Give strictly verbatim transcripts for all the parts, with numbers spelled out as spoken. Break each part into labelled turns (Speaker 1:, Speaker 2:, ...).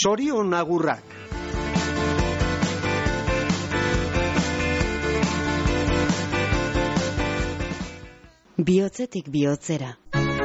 Speaker 1: Sorion agurrak.
Speaker 2: Bihotzetik bihotzera.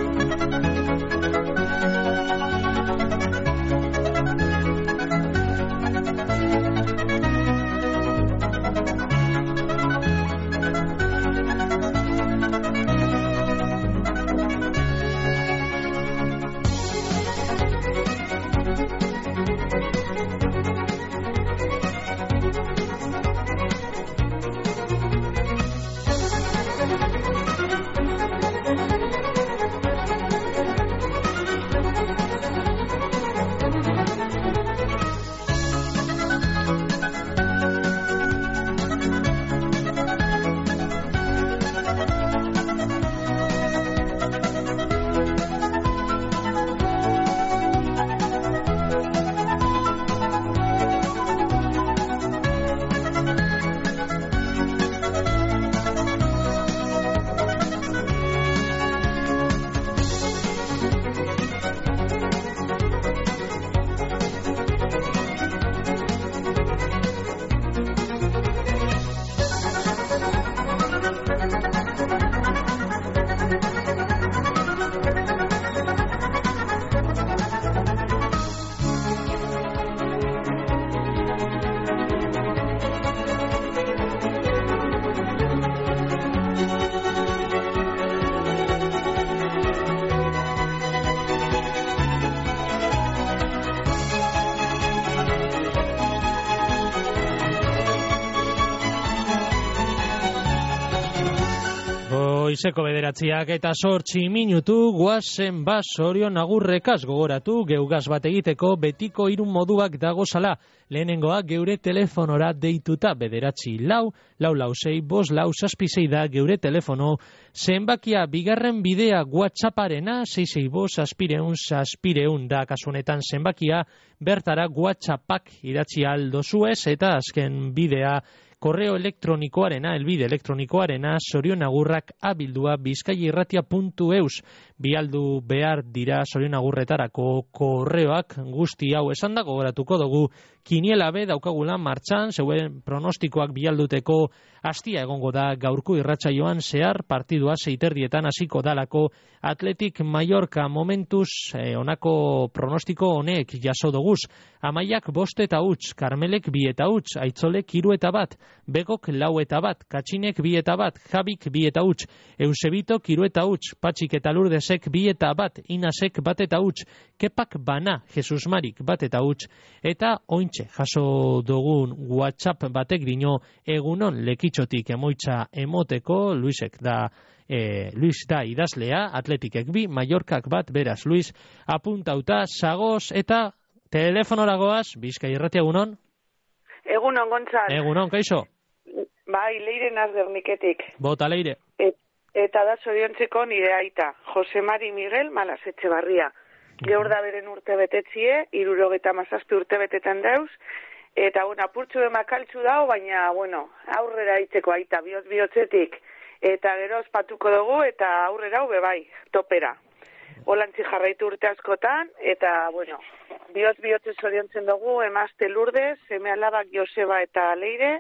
Speaker 3: Goizeko bederatziak eta sortzi minutu guazen bas Sorion agurrekaz gogoratu geugaz bat egiteko betiko irun moduak dagozala. Lehenengoa geure telefonora deituta bederatzi lau, lau lau sei, bos lau zazpisei da geure telefono. Zenbakia bigarren bidea WhatsApparena, sei sei bos zazpireun zazpireun da kasunetan zenbakia, bertara WhatsAppak idatzi aldo zuez eta azken bidea korreo elektronikoarena, elbide elektronikoarena, sorionagurrak abildua bizkaiirratia puntu eus. Bialdu behar dira sorionagurretarako korreoak guzti hau esan da gogoratuko dugu kiniela be daukagula martxan, zeuen pronostikoak bialduteko hastia egongo da gaurko irratsaioan zehar partidua seiterdietan hasiko dalako Atletik Mallorca momentuz eh, onako pronostiko honek jaso doguz. Amaiak bost eta huts, Karmelek bi eta huts, Aitzolek hiru eta bat, Begok lau eta bat, Katxinek bi eta bat, Jabik bi eta huts, Eusebitok hiru eta huts, Patxik eta Lurdesek bi eta bat, Inasek bat eta huts, Kepak Bana, Jesus Marik bat eta huts, eta ointxe jaso dugun WhatsApp batek dino egunon lekitxotik emoitza emoteko, Luisek da E, Luis da idazlea, Atletikek bi, Mallorcak bat, beraz, Luis apuntauta, zagoz, eta telefonoragoaz, Bizkai irratia egunon?
Speaker 4: Egunon, Gontzal.
Speaker 3: Egunon, kaixo?
Speaker 4: Bai, Leire Nazgerniketik.
Speaker 3: Bota, Leire.
Speaker 4: Et, eta da zoriontzeko nire aita, Jose Mari Miguel Malas Etxebarria. Gaur da beren urte betetzie, irurogeta mazazpi urte betetan dauz, eta, bueno, apurtxu emakaltzu dau, baina, bueno, aurrera itzeko aita, bihotz bihotzetik. Eta gero ospatuko dugu, eta aurrera hube bai, topera. Holantzi jarraitu urte askotan, eta, bueno, bihotz bihotze zoriontzen dugu, emazte Lourdes, seme alabak Joseba eta Leire,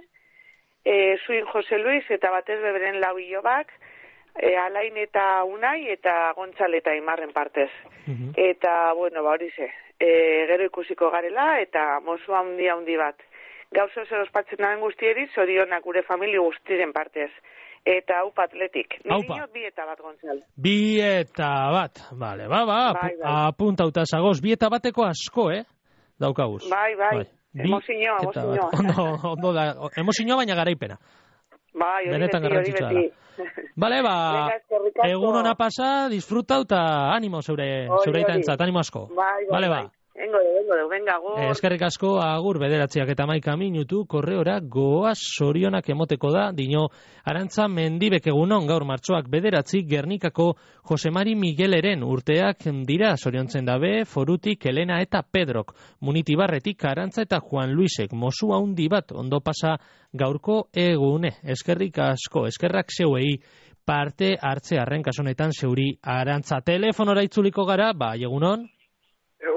Speaker 4: e, zuin Jose Luis, eta batez beberen lau hilobak, e, Alain eta Unai, eta Gontzal eta Imarren partez. Uh-huh. Eta, bueno, ba hori ze, e, gero ikusiko garela, eta mozua handi handi bat. Gauzo zer ospatzen nahen guztieri, zorionak gure familia guztiren partez. Eta haupa Atletik. Nire bi eta bat, Gontzal.
Speaker 3: Bi eta bat, bale, ba, ba, bai, bai. Apuntauta zagoz, bi eta bateko asko, eh? Daukaguz.
Speaker 4: Bai, bai, bai. Emozinoa, emozinoa.
Speaker 3: Ondo, ondo da, emozinoa baina garaipena.
Speaker 4: Bai, hori beti, hori beti.
Speaker 3: Bale, ba, egun hona pasa, disfruta eta animo zeure, zeure itaentzat, animo asko.
Speaker 4: Bai, bai,
Speaker 3: bale,
Speaker 4: bai.
Speaker 3: Ba.
Speaker 4: Engo de, engo de, venga, agur.
Speaker 3: Eskerrik asko, agur bederatziak eta maika minutu, korreora goaz sorionak emoteko da, dino Arantza Mendibek egunon gaur martxoak bederatzi Gernikako Jose Mari Migueleren urteak dira soriontzen dabe, Forutik Elena eta Pedrok, Munitibarretik Arantza eta Juan Luisek, mozu haundi bat ondo pasa gaurko egune. Eskerrik asko, eskerrak zeuei parte hartze arren kasunetan zeuri Arantza. Telefonora itzuliko gara, ba, egunon?
Speaker 5: Egunon,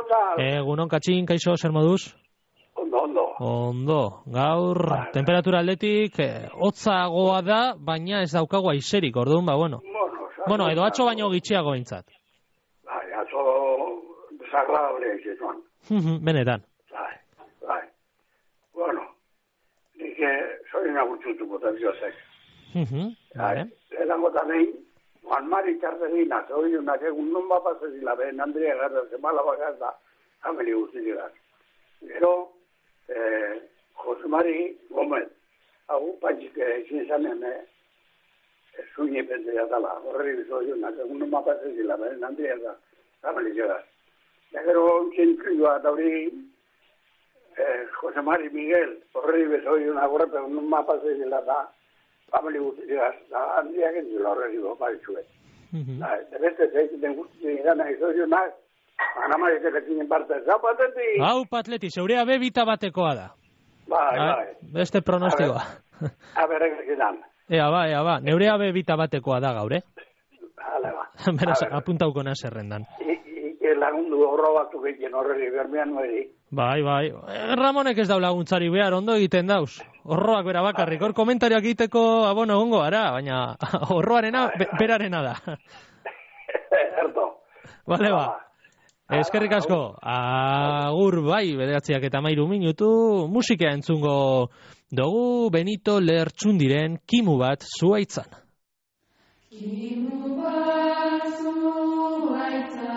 Speaker 1: tal?
Speaker 3: Egunon, Katxin, kaixo, zer moduz?
Speaker 1: Ondo, ondo.
Speaker 3: Ondo, gaur, ba, temperatura aldetik, eh, hotzagoa da, baina ez daukagu aizerik, orduan, ba, bueno.
Speaker 1: Bueno,
Speaker 3: bueno edo atxo baino gitxiago behintzat.
Speaker 1: Bai, atxo desagradable egitean.
Speaker 3: Benetan.
Speaker 1: Bai, bai. Bueno, nik soy nagutxutuko terdiozek.
Speaker 3: Bai,
Speaker 1: erango tanein, Juan Mari Txartelina, hori unak egun non bapazezila, behen Andrea Garra, zemala bagazda, hameli guztiak. Gero, eh, Jose Mari Gómez, hau patxik ezin zanen, eh, zuini pente jatala, horri bizoi unak egun non bapazezila, behen Andrea Garra, hameli guztiak. Ja, gero, txintzioa, eta hori, eh, Jose Mari Miguel, horri bizoi unak horrepe, egun non bapazezila, eta famili guztiak, da handiak entzula horreri boparitzue. Da, beste zeikiten guztiak gana izozionak, anamarik erekinen parte, zau pateti!
Speaker 3: Hau patleti, zeurea be bita batekoa da.
Speaker 1: Bai, bai.
Speaker 3: Beste pronostikoa.
Speaker 1: Aber egitan.
Speaker 3: Ea ba, ea ba, neurea be bita batekoa da gaur, eh?
Speaker 1: Hale ba.
Speaker 3: Beraz, apuntauko nazerrendan.
Speaker 1: Ike lagundu horro batzuk egiten horreri, bermean nueri.
Speaker 3: Bai, bai. Ramonek ez dau laguntzari behar, ondo egiten dauz. Horroak bera bakarrik, hor komentarioak egiteko abono egongo gara, baina horroarena be, berarena da.
Speaker 1: Erto.
Speaker 3: Bale ba. Eskerrik asko. Agur bai, bederatziak eta mairu minutu, musika entzungo dugu Benito Lertxundiren Kimu bat zuaitzan.
Speaker 2: Kimu bat zuaitzan.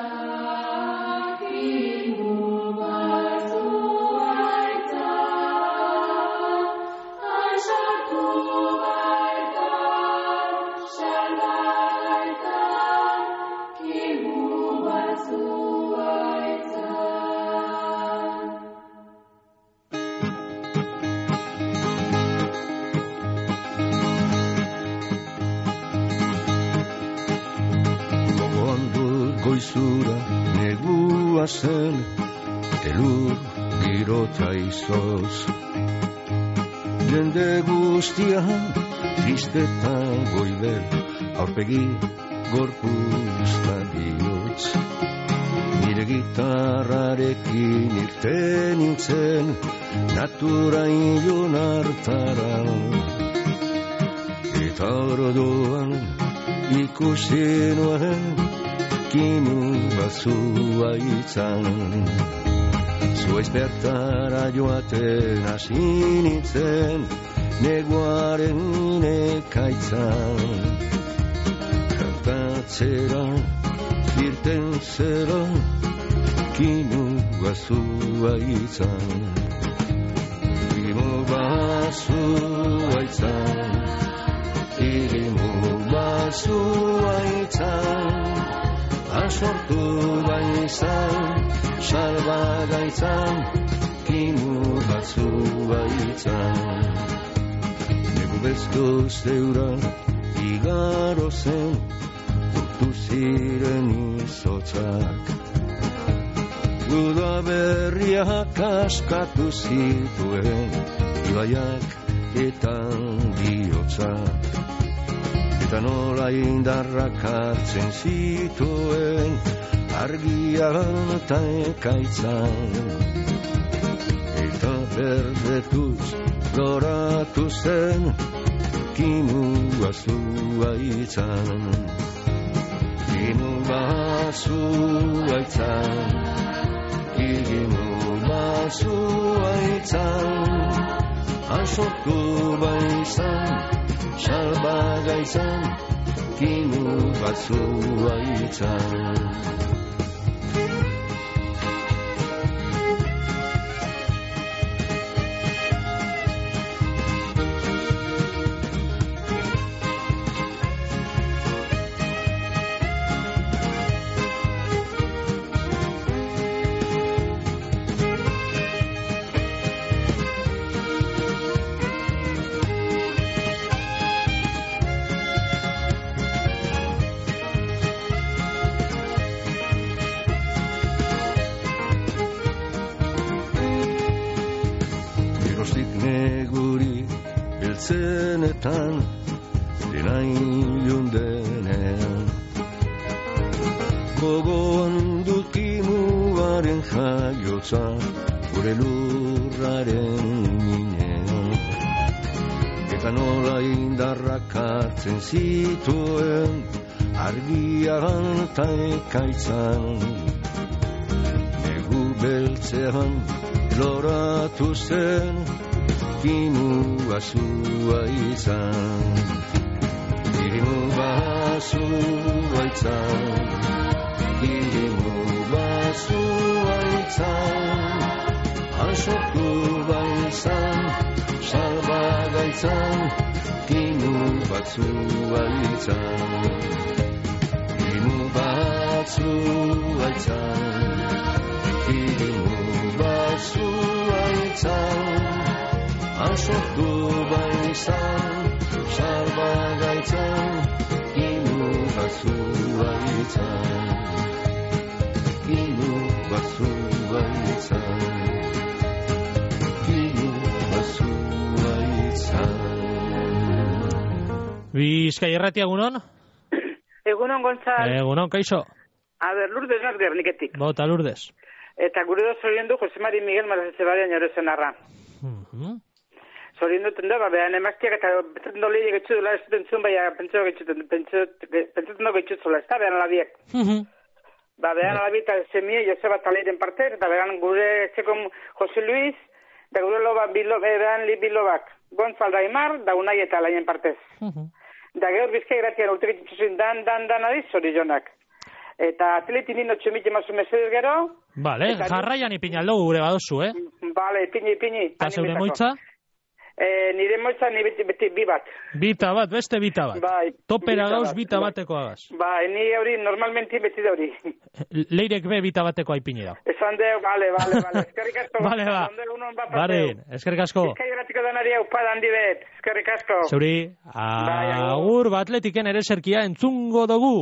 Speaker 5: Goizura negua zen, elur girota izoz. Jende guztia tristeta goibel, aurpegi gorpuzta bihotz. Nire gitarrarekin irten nintzen, natura ilun hartara. Eta orduan ikusi nuen, Kimu bat zuaitzan. Zuaiz bertara joaten hasi nintzen, neguaren ekaitzan. Kantatzera irten zera, Kimu bat zuaitzan. Kimu bat zuaitzan, Kimu bat zuaitzan. Asortu baizan, salbagaitzan, Kimu bat zuaitzan. Negu bezko zeura igaro zen, urtu ziren izotzak. Guda berriak askatu zituen, ibaiak eta bihotzak. Eta nola indarrak hartzen zituen, argian eta ekaitzan. Eta berdetuz loratu zen, Kimu bat zuaitzan. Kimu bat zuaitzan, Kimu bat zuaitzan. Asortu baizan, salbagaitzan, Kimu bat zuaitzan. Zenetan, dena ilun denean. Gogoan dut Kimu Aitaren jaiotza gure lurraren minean, eta nola indarrak hartzen zituen argian eta ekaitzan, negu beltzean loratu zen Irimu basua izan, irimu basua izan, irimu basua izan, asortu baizan, salbagaitzan, irimu basua izan, irimu basua izan, irimu basua izan, asortu baizan, salbagaitzan, inu basua izan, inu basua izan, inu basua izan.
Speaker 3: Bizkai Irratia, egunon?
Speaker 4: Egunon, Gontzal.
Speaker 3: Egunon, kaixo.
Speaker 4: A ber, Lourdes naz Gerniketik.
Speaker 3: Bota, Lourdes.
Speaker 4: Eta gure da zorion du Jose Mari Miguel Malasetxebarria niorezen arra.
Speaker 3: Uh-huh.
Speaker 4: Zorion duten da, ba, behan emaztiak eta pentsatzen dole getxu dula ez dentzun, baina pentsatzen getxuten, pentsatzen dole getxu zula, ez da, behan alabiek.
Speaker 3: Uh-huh.
Speaker 4: Ba, behan alabi eta semie Joseba Taleiren parte, eta behan gure txekon Jose Luis, da gure loba, bilo, behan li bilobak, Gontzal Daimar, da Unai eta Laien partez.
Speaker 3: Uh-huh.
Speaker 4: Da gehor Bizkai Irratian urte getxuzin dan, dan, dan adiz, zorionak. Eta atletin nino txomite mazu mesedez gero.
Speaker 3: Vale, jarraian ipinaldo gure badozu, eh?
Speaker 4: Vale, ipini, ipini.
Speaker 3: Eta zeure moitza?
Speaker 4: Eh, nire moitza ni beti, beti bi bat.
Speaker 3: Bita bat, beste bita bat.
Speaker 4: Bai.
Speaker 3: Topera
Speaker 4: bita
Speaker 3: gauz,
Speaker 4: bat,
Speaker 3: bita
Speaker 4: bai.
Speaker 3: bateko agaz.
Speaker 4: Bai, ni hori normalmente beti da hori.
Speaker 3: Leirek be bita bateko aipini da.
Speaker 4: Esan deu, vale, vale, vale. Eskerrik asko.
Speaker 3: Vale, ba. Barin, eskerrik asko.
Speaker 4: Bizkai Irratiko danari aupada handi bet. Eskerrik asko.
Speaker 3: Zeuri, agur ba atletiken ere serkia entzungo dugu.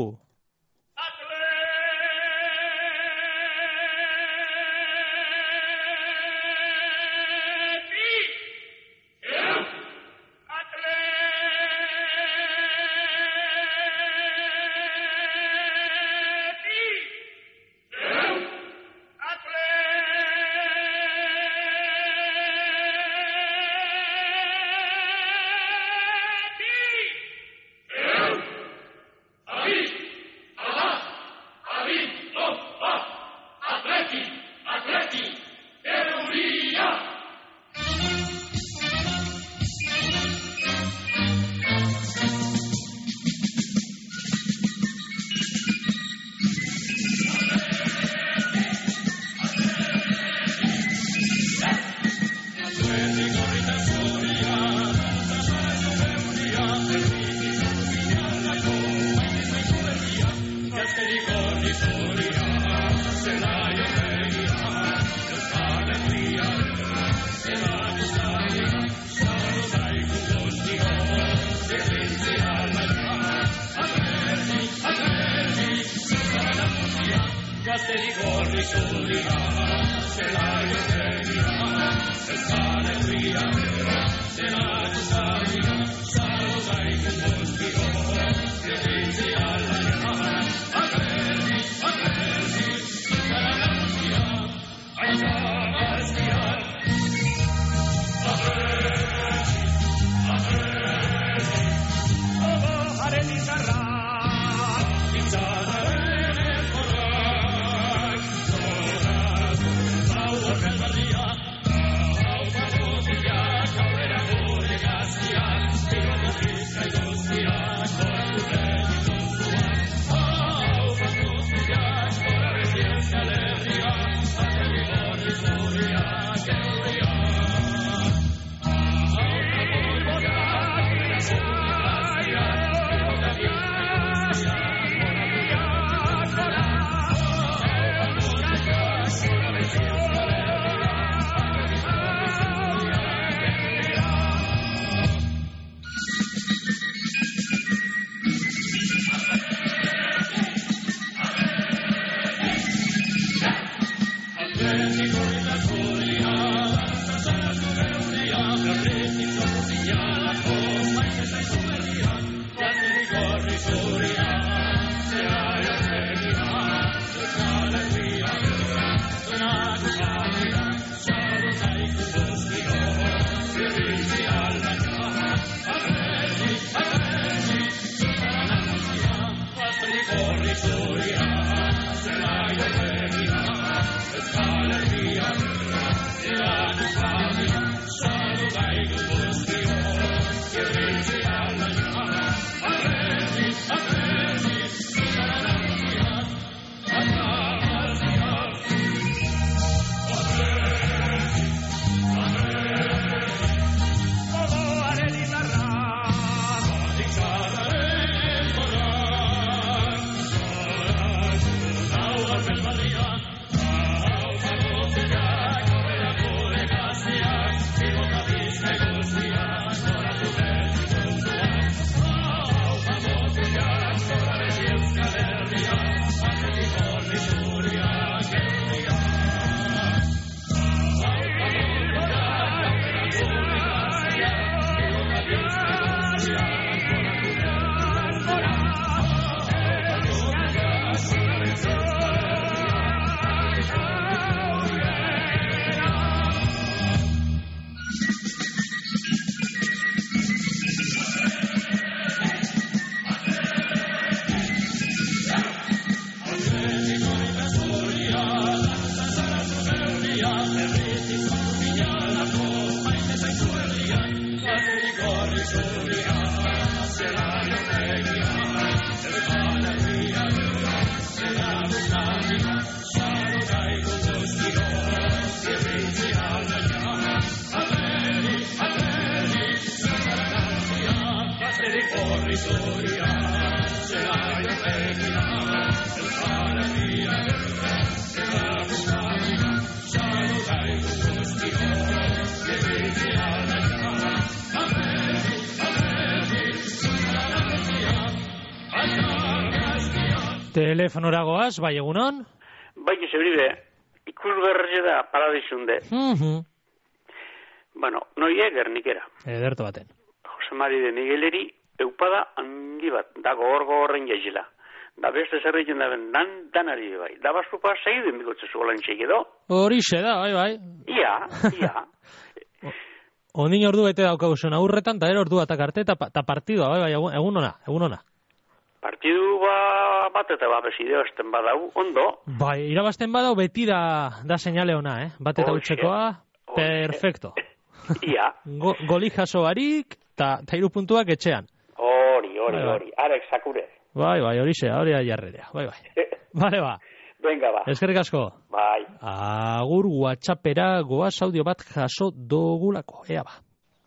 Speaker 3: Telefonora goaz, bai egunon?
Speaker 6: Bai, zeuribe, ikusgarria da paradisunde.
Speaker 3: Mhm.
Speaker 6: Bueno, noie gernikera.
Speaker 3: Ederto baten.
Speaker 6: Jose Mari de Migueleri eupada handi bat, dago horgo horren jaizela. Da beste zerretzen da ben, dan, danari bai. Da bastupa segiden bikotze zugolan txek edo.
Speaker 3: Horixe da, bai, bai.
Speaker 6: Ia, ia.
Speaker 3: Ondin ordu bete daukaguzun aurretan, eta ero ordu batak arte, eta partidua, bai, bai, egun, egun ona, egun ona.
Speaker 6: Partidu ba, bat eta ba, besideo esten badau, ondo.
Speaker 3: Bai, irabazten badau beti da, da señale ona, eh? Bat eta utxekoa, perfecto.
Speaker 6: Ia.
Speaker 3: Go, goli jaso barik, eta hiru puntuak etxean.
Speaker 6: Hori, hori, hori, arek sakure.
Speaker 3: Bai, bai, hori ze, hori jarrerea, bai, bai. Bale, ba.
Speaker 6: Venga, ba.
Speaker 3: Eskerrik asko.
Speaker 6: Bai.
Speaker 3: Agur WhatsAppera goaz audio bat jaso dogulako, ea ba.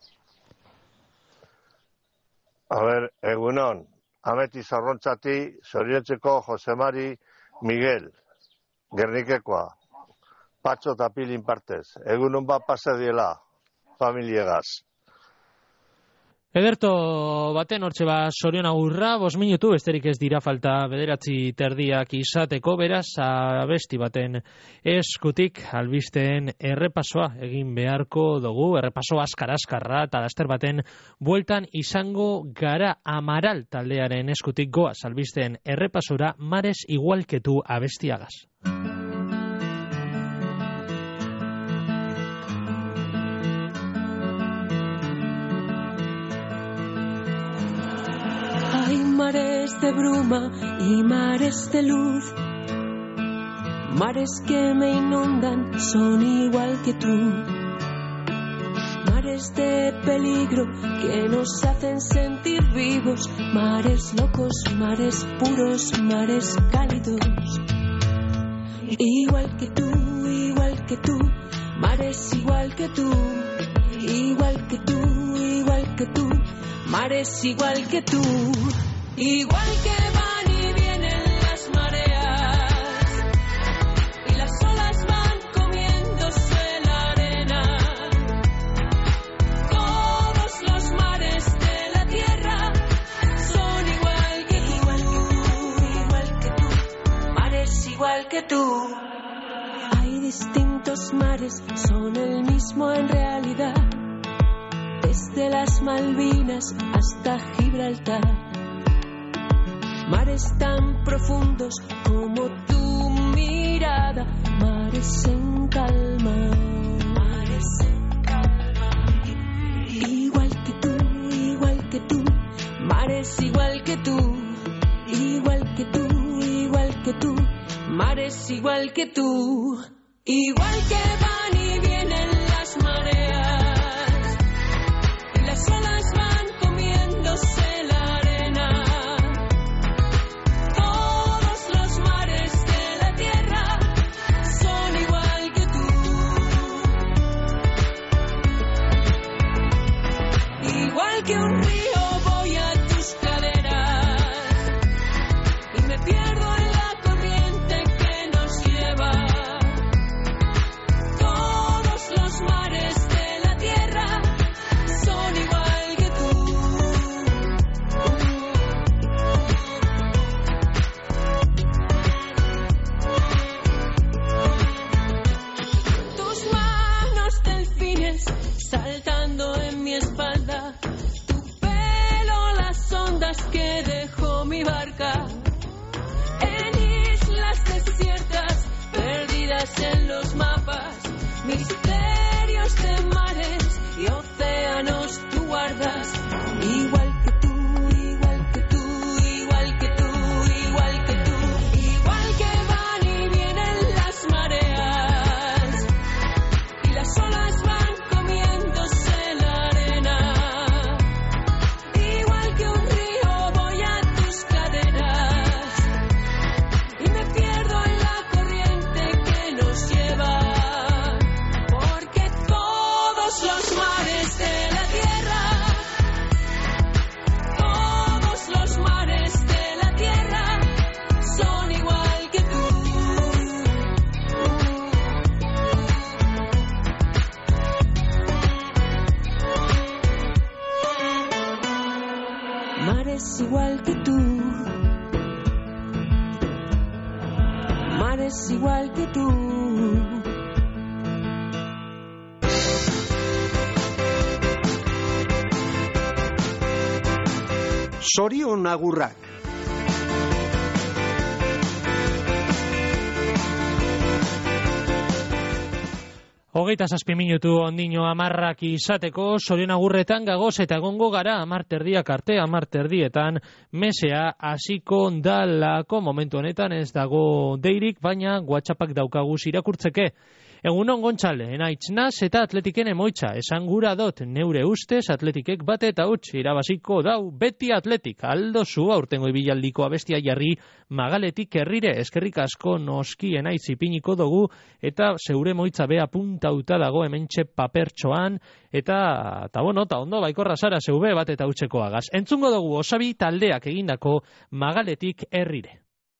Speaker 7: A ber, egunon, ameti zarrontzati, zoriontzeko Jose Mari Miguel, Gernikekoa, patxo eta pilin partez, egunon bat pase diela, familiegaz.
Speaker 3: Ederto baten hortxe ba sorion agurra, bos minutu, besterik ez dira falta bederatzi terdiak izateko, beraz, abesti baten eskutik albisteen errepasoa egin beharko dugu, errepaso askar-askarra, eta laster baten bueltan izango gara Amaral taldearen eskutik goaz albisteen errepasora, Mares igual que tu abestiagaz.
Speaker 8: Hay mares de bruma y mares de luz, mares que me inundan, son igual que tú, mares de peligro que nos hacen sentir vivos, mares locos, mares puros, mares cálidos, igual que tú, igual que tú, mares igual que tú, igual que tú, igual que tú, mares igual que tú, igual que van y vienen las mareas, y las olas van comiéndose la arena. Todos los mares de la tierra son igual que tú, igual que tú, mares igual que tú. Hay distintos mares, son el mismo en realidad, desde las Malvinas hasta Gibraltar, mares tan profundos como tu mirada, mares en calma, mares en calma, igual que tú, igual que tú, mares igual que tú, igual que tú, igual que tú, mares igual que tú, igual que van y vienen las mareas, las olas van comiéndose la arena. Todos los mares de la tierra son igual que tú, igual que un río voy a tus caderas y me pierdo en la corriente que nos lleva. Todos los mares de la tierra son igual que tú, tus manos delfines saltando en mi espalda, tu pelo las ondas que dejó mi barca, en islas desiertas perdidas en los mapas, misterios de mares y océanos tú guardas, igual que tú, igual que tú, igual que tú, igual que tú, igual que van y vienen las mareas, y las olas van comiéndose la arena. Todos los mares de la tierra, todos los mares de la tierra son igual que tú. Mares igual que tú, mares igual que tú.
Speaker 9: Sorion agurrak.
Speaker 3: Hogeita zazpi minutu ondino amarrak izateko, sorion agurretan gagoz eta egongo gara amarterdiak arte, amarterdietan mesea hasiko dalako momentu honetan ez dago deirik, baina WhatsAppak daukaguz irakurtzeke. Egunon Gontzale, enaitz naz eta atletiken emoitza, esan gura dot neure ustez atletikek bate eta huts irabaziko dau beti atletik, aldo zu aurtengo ibialdiko abestia jarri magaletik herrire, eskerrik asko noski enaitz ipiniko dugu eta zeure emoitza bea puntauta dago hementxe papertxoan eta, eta bueno, eta ondo baikorra zara zeube bat eta hutseko agaz. Entzungo dugu Osabi taldeak egindako magaletik herrire.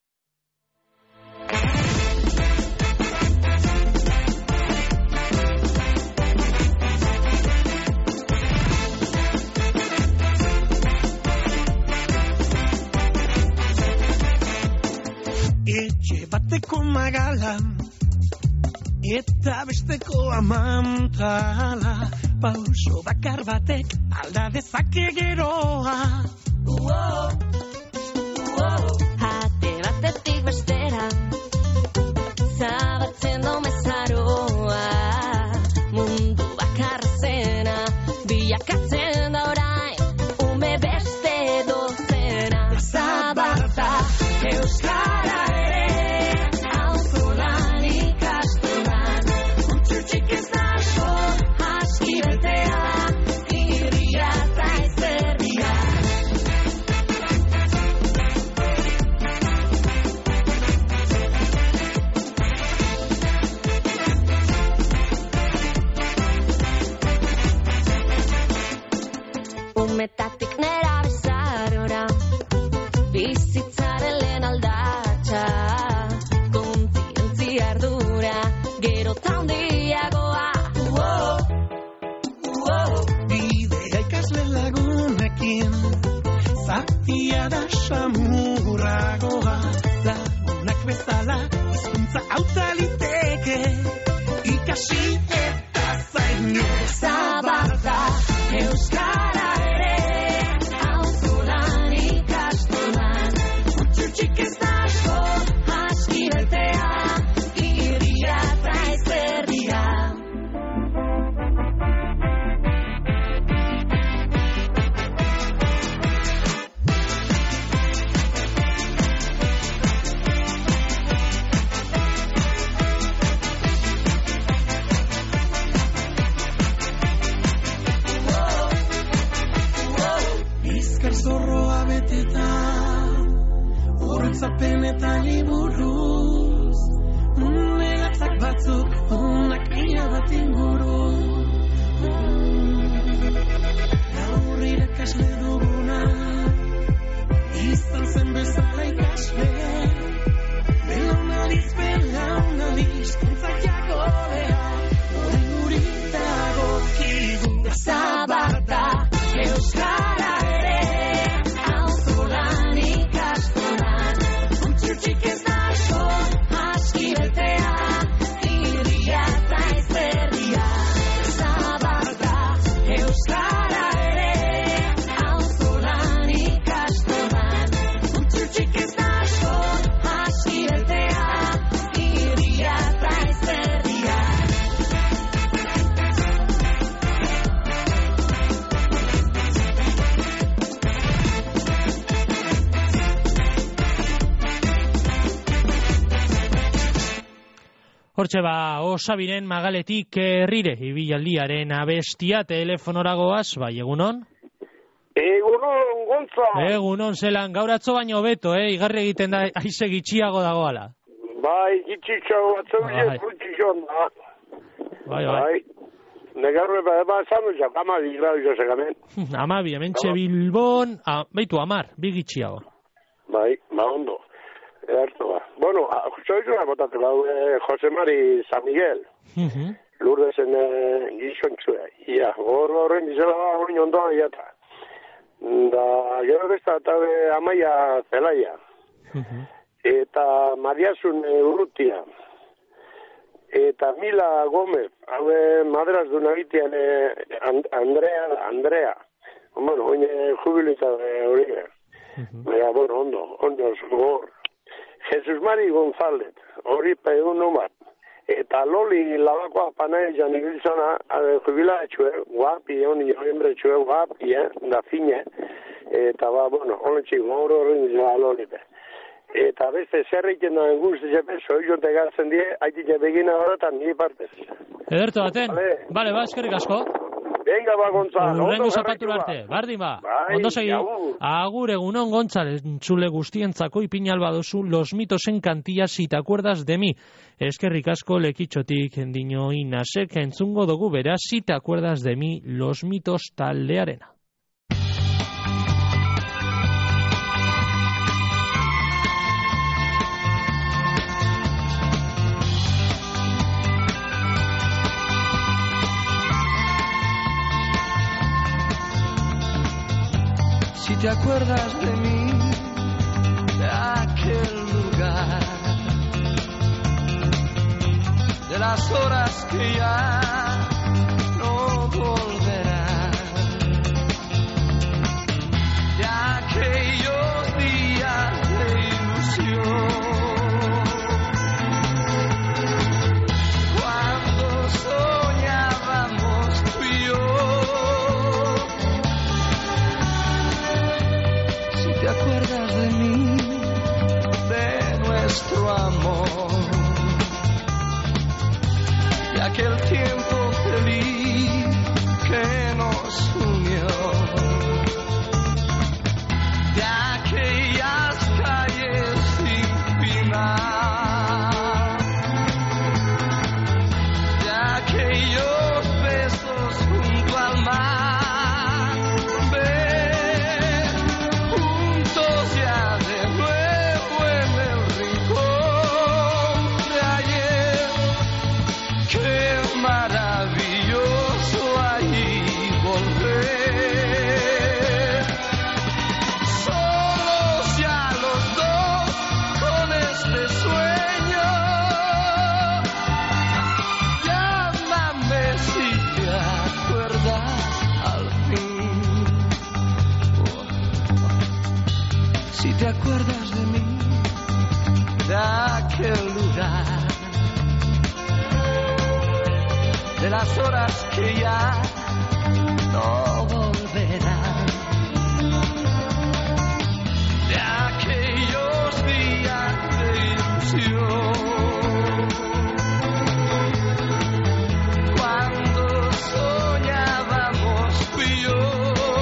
Speaker 10: Etxe bateko magala eta besteko amantala, pauso bakar batek alda dezake geroa.
Speaker 8: Uo, uo, ate batetik bestera zabatzen do mezaroa, mundu bakar zena bilakatzen da orain ume beste dozena. Zabarta euskara umetatik nera bezarora, bizitzaren lehen aldatxa, kontientzia ardura, gero taundiagoa. Uo, uo,
Speaker 10: bidea ikasle lagunekin, zatia da samurragoa, lagunak bezala hizkuntza hauta liteke, ikasi eta zainu.
Speaker 8: Zabarta euskara ere, auzolan ikastolan, utxutxik ez da asko, aski betea, iria eta ezerria.
Speaker 10: Zorroa beteta, horretzapen eta liburuz, negatzak batzuk, onak ia bat inguru. Gaur irakasle duguna, izan zen bezala ikasle, belaunadiz, belaunadiz, kontzak jakolea, hori guri dagokigu.
Speaker 8: Zabarta euskara
Speaker 3: Hortxe ba, Osabiren magaletik herrire, ibilaldiaren abestia telefonoragoaz, bai, egunon?
Speaker 11: Egunon, Gontza!
Speaker 3: Egunon, zelan, gaur atzo baino beto, eh? Igarri egiten da, aize gitxiago dagoala.
Speaker 11: Bai, gitxitxago, atzo bile, frutxixon da.
Speaker 3: Bai, bai.
Speaker 11: negarro eba sanutxa, amabi gradu josegamen.
Speaker 3: Amabi, hementxe Bilbon, a, beitu, amar, bigitxiago.
Speaker 11: Bai, ba ondo. Erto ba. Bueno, zoizuna botate bau, eh, Jose Mari San Miguel.
Speaker 3: Mhm.
Speaker 11: Lurdezen eh, gizontxue. Ia, hor horren dizela ba, hori ondoan iata. Da, gero besta eta Amaia Zelaia.
Speaker 3: Mhm.
Speaker 11: Eta Mariasun Urrutia. Eta Mila Gomez, haue maderaz du nagitian eh, And Andrea, Andrea. Bueno, oine jubilita hori. Uh-huh. Baina, bueno, ondo, ondo, zugor. Jesus Mari González, hori pegun bat. Eta Loli labakoa panaizan ibiltzana, jubila etxue, guapi, honi joembre etxue, guapi, eh, da fine. Eta ba, bueno, honen txik, gaur horren izan Loli be. Eta beste zerriken da guzti zepe, soizonte gartzen die, haitike begina horretan, ni partez.
Speaker 3: Ederto baten, vale, vale ba, eskerrik asko.
Speaker 11: Venga, ba, Gontzal.
Speaker 3: Urrengo zapatura arte, bardin ba.
Speaker 11: Bai,
Speaker 3: ondo segi, agur egunon Gontzal, entzule guztientzako ipinal badozu Los mitos en Cantillas si te acuerdas de mí. Eskerrik asko lekitxotik endino inasek entzungo dugu beraz si te acuerdas de mí Los mitos taldearena.
Speaker 10: Si te acuerdas de mí, de aquel lugar, de las horas que ya no volverán, de aquellos días de ilusión, cuando soñábamos tú y yo. ¿Te acuerdas de mí, de nuestro amor, de aquel tiempo feliz que nos unió, de aquellas calles sin final, de aquellos besos junto al mar? ¿Te acuerdas de mí, de aquel lugar, de las horas que ya no volverán, de aquellos días de ilusión, cuando soñábamos tú y yo?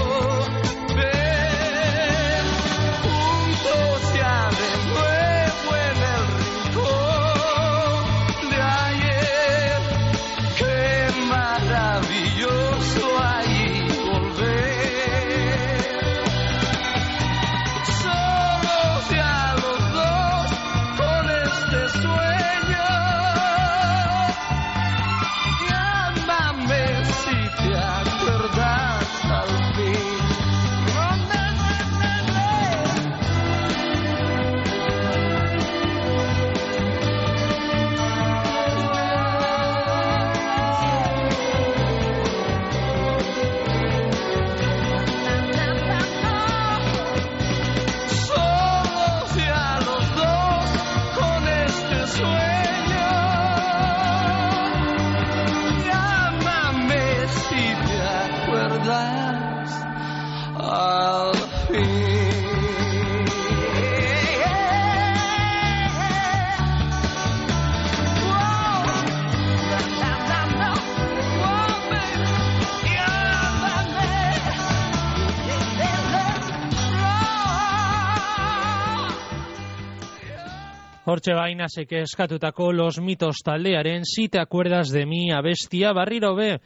Speaker 3: Hortxe bainasek eskatutako Los mitos taldearen Si te acuerdas de mí abestia barriro be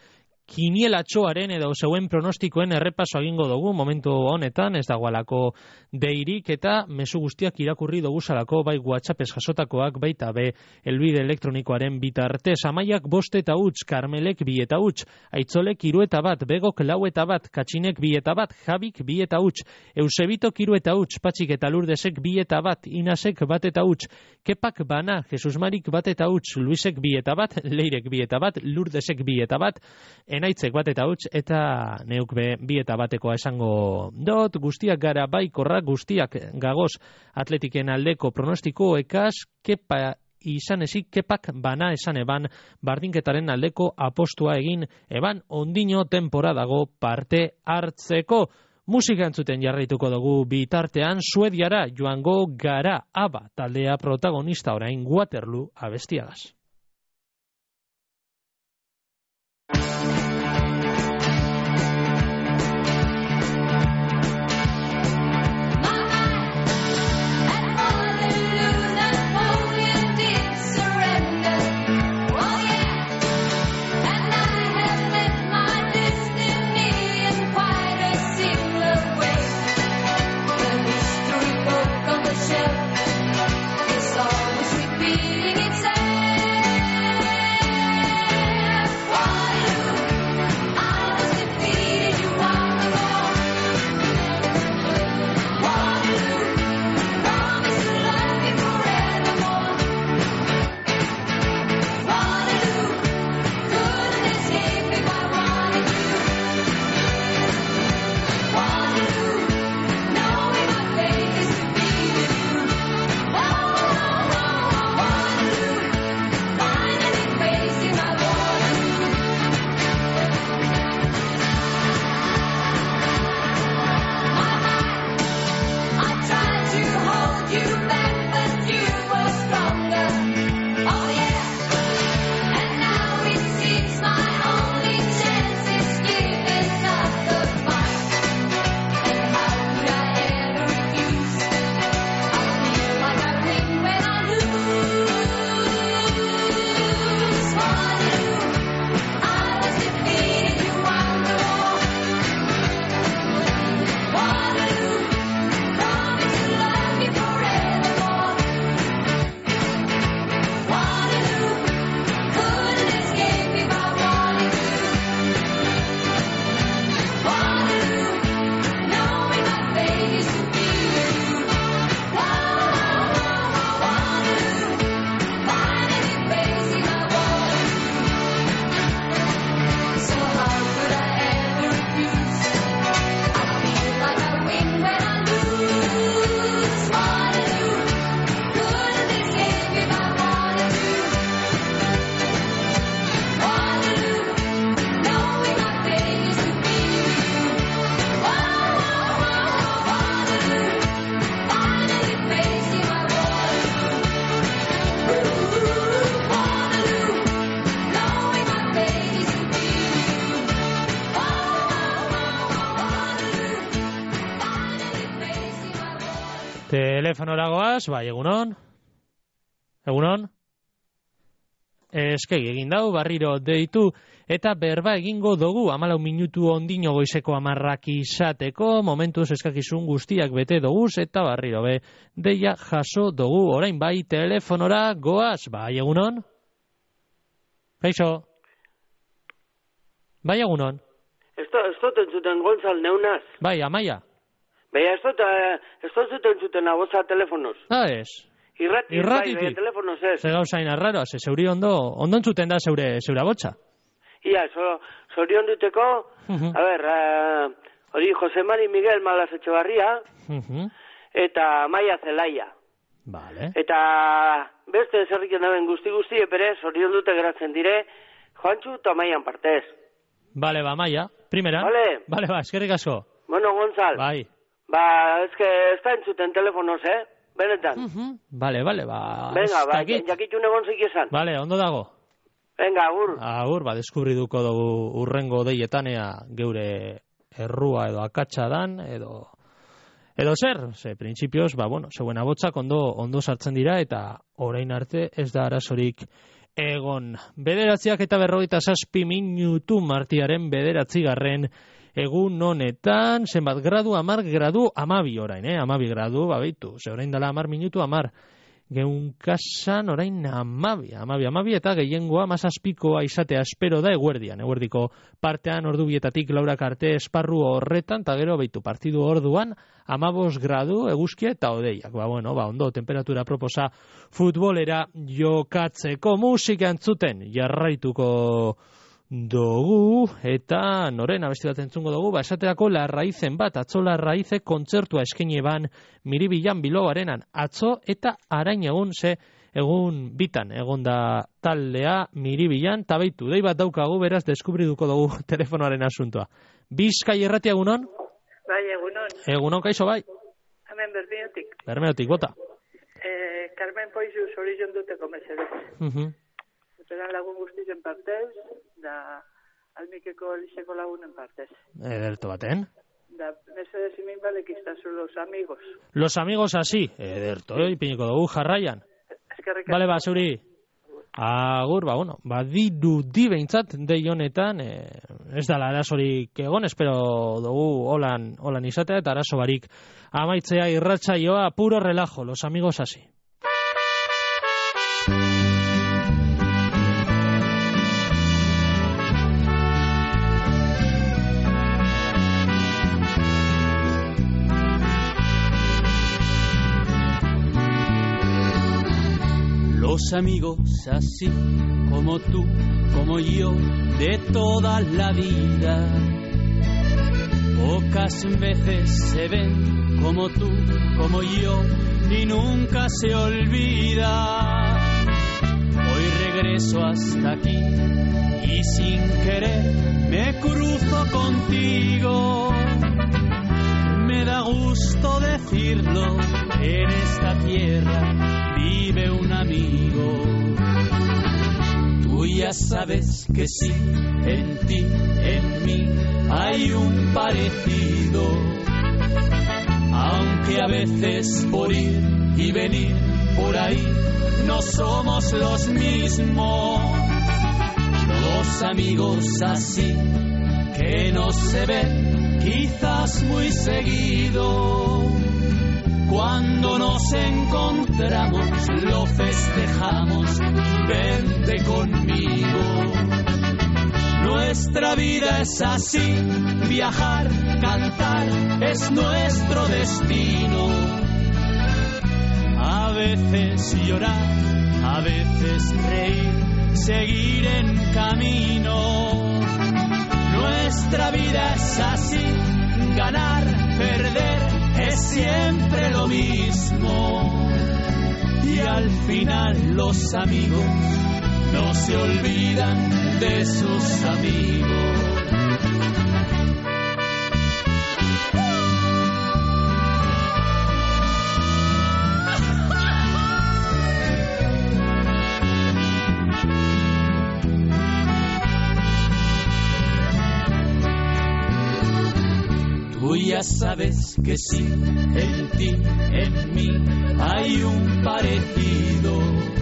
Speaker 3: kinielatxoaren edo zeuen pronostikoen errepaso egingo dugu momentu honetan, ez dagoalako deirik eta mezu guztiak irakurri doguzalako bai WhatsAppez jasotakoak baita be helbide elektronikoaren bitartez. Amaiak bost eta huts, Karmelek bi eta huts, Aitzolek hiru eta bat, Begok lau eta bat, Katxinek bi eta bat, Jabik bi eta huts, Eusebitok hiru eta huts, Patxik eta Lurdesek bi eta bat, Inasek bat eta huts, Kepak bana, Jesusmarik bat eta huts, Luisek bi eta bat, Leirek bi eta bat, Lurdesek bi eta bat, Enaitzek bat eta huts, eta neuk be bi eta batekoa esango dot, guztiak gara baikorrak, guztiak gagoz Atletiken aldeko pronostiko ekaz, kepa izan ezik, kepak bana esan eban, bardinketaren aldeko apostua egin, eban ondino temporadago parte hartzeko. Musika entzuten jarraituko dugu bitartean, Suediara joango gara, aba taldea protagonista orain Waterloo abestiagaz. Telefonora goaz, bai, egunon? Egunon? Eskegi egin dau, barriro deitu, eta berba egingo dugu, hamalau minutu ondino goizeko amarrak izateko, momentuz eskakizun guztiak bete doguz, eta barriro be, deia jaso dugu, orain bai, telefonora goaz, bai, egunon? Kaixo? Bai, egunon?
Speaker 12: Ez dut entzuten Gonzal neunaz.
Speaker 3: Bai, Amaia?
Speaker 12: Baina ez dut, ez dut entzuten aboza telefonoz.
Speaker 3: Ah, ez?
Speaker 12: Irrati,
Speaker 3: Irratitik.
Speaker 12: Bai, telefonoz ez.
Speaker 3: Ze gauzain arraro, ze zeuri ondo, ondo entzuten da zeure, zeure abotza.
Speaker 12: Ia, so, zori onduteko, uh -huh. a ber, uh, hori Jose Mari Miguel Malas Etxebarria, uh -huh. eta Maia Zelaia.
Speaker 3: Vale.
Speaker 12: Eta beste zerriken daben guzti-guzti, epere, zori ondute geratzen dire, Joantxu eta Maian partez.
Speaker 3: Vale, ba, Maia, primera.
Speaker 12: Vale.
Speaker 3: Vale, ba, eskerrik asko.
Speaker 12: Bueno, Gonzal.
Speaker 3: Bai.
Speaker 12: Ba, ez que ez da entzuten telefonoz, eh? Benetan.
Speaker 3: Uh -huh. Vale, vale, ba...
Speaker 12: Venga, ba, jakitun egon zik esan.
Speaker 3: Vale, ondo dago.
Speaker 12: Venga, agur.
Speaker 3: Agur, ba, deskubriduko dugu urrengo deietanea geure errua edo akatsa dan, edo... Edo zer, ze, printzipioz, ba, bueno, zeuen abotzak ondo, ondo sartzen dira, eta orain arte ez da arazorik egon. Bederatziak eta berrogeita zazpi minutu martiaren bederatzigarren egun honetan, zenbat gradu, amar gradu, amabi orain, eh? Amabi gradu, babeitu, ze orain dela amar minutu, amar geunkasan orain amabi, amabi, amabi, eta gehiengoa mazazpikoa izatea espero da eguerdian, eguerdiko partean ordu bietatik laurak arte esparru horretan, eta gero beitu partidu orduan, amabos gradu eguzkia eta odeiak. Ba, bueno, ba, ondo, temperatura proposa futbolera jokatzeko musika entzuten jarraituko dugu, eta noren abesti bat entzungo dugu, ba, esaterako La Raizen bat, atzo La Raize kontzertua eskaini eban Miribilan Bilbao arenan, atzo eta arain egun ze egun bitan, egon da taldea Miribilan, tabeitu, dei bat daukagu, beraz, deskubriduko dugu telefonoaren asuntoa. Bizkai Irratia egunon?
Speaker 4: Bai, egunon.
Speaker 3: Egunon, kaixo, bai?
Speaker 4: Hemen Bermeotik.
Speaker 3: Bermeotik, bota.
Speaker 4: Eh, Carmen Poizu zorion duteko mesedez.
Speaker 3: Uh-huh.
Speaker 4: Eperan lagun guztizen partez, da almikeko liseko lagunen partez.
Speaker 3: Ederto baten.
Speaker 4: Da, mesedez imin balek iztazu los amigos.
Speaker 3: Los amigos así, ederto, eh, ipiniko dugu jarraian.
Speaker 4: Eskerrik.
Speaker 3: Bale, ba, zuri. Agur, ba, bueno, ba, diru di behintzat dei honetan, eh, ez dala arazorik egon, espero dugu holan, holan izatea, eta arazo barik amaitzea irratsaioa puro relajo, los amigos así.
Speaker 13: Los amigos así como tú, como yo, de toda la vida, pocas veces se ven como tú, como yo, y nunca se olvida. Hoy regreso hasta aquí y sin querer me cruzo contigo. Me da gusto decirlo, en esta tierra vive un amigo. Tú ya sabes que sí, en ti, en mí hay un parecido. Aunque a veces por ir y venir por ahí no somos los mismos. Los amigos así que no se ven quizás muy seguido. Cuando nos encontramos lo festejamos, vente conmigo. Nuestra vida es así, viajar, cantar es nuestro destino. A veces llorar, a veces reír, seguir en camino. Nuestra vida es así, ganar, perder es siempre lo mismo. Y al final los amigos no se olvidan de sus amigos. Tú ya sabes que sí, en ti, en mí hay un parecido.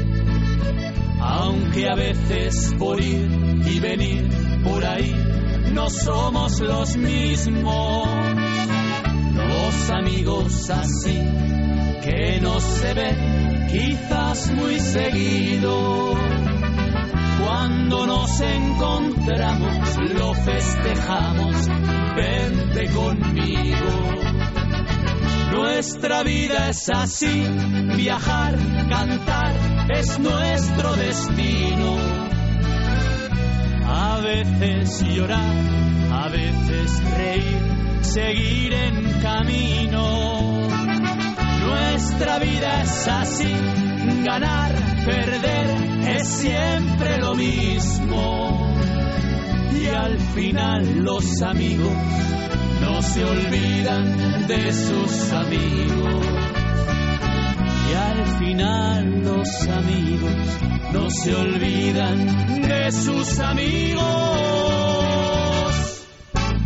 Speaker 13: Aunque a veces por ir y venir por ahí no somos los mismos. Los amigos así que no se ven quizás muy seguido. Cuando nos encontramos lo festejamos, vente conmigo. Nuestra vida es así, viajar, cantar es nuestro destino. A veces llorar, a veces reír, seguir en camino. Nuestra vida es así, ganar, perder es siempre lo mismo. Y al final los amigos no se olvidan de sus amigos. Y al final los amigos no se olvidan de sus amigos.